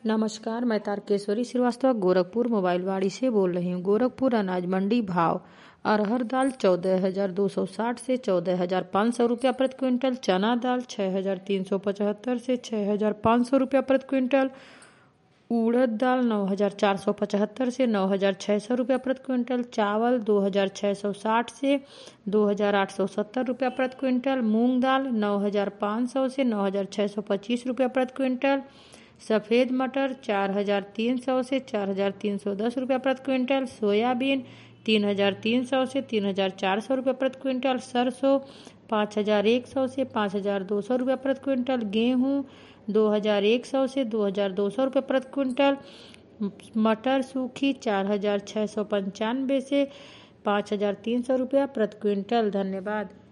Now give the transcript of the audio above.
नमस्कार, मैं तारकेश्वरी श्रीवास्तव गोरखपुर मोबाइलवाड़ी से बोल रही हूँ। गोरखपुर अनाज मंडी भाव: अरहर दाल 14,260 से 14,500 रुपया प्रति क्विंटल, चना दाल 6,375 से 6,500 रुपया प्रति क्विंटल, उड़द दाल 9,475 से 9,600 रुपया प्रति क्विंटल, चावल 2,660 से 2,870 रुपया प्रति क्विंटल, मूंग दाल 9,500 से 9,625 रुपया प्रति क्विंटल, सफ़ेद मटर 4,300 से 4,310 रुपया प्रति क्विंटल, सोयाबीन 3,300 से 3,400 रुपया प्रति क्विंटल, सरसों 5,100 से 5,200 रुपया प्रति क्विंटल, गेहूँ 2,100 से 2,200 रुपये प्रति क्विंटल, मटर सूखी 4,695 से 5,300 रुपया प्रति क्विंटल। धन्यवाद।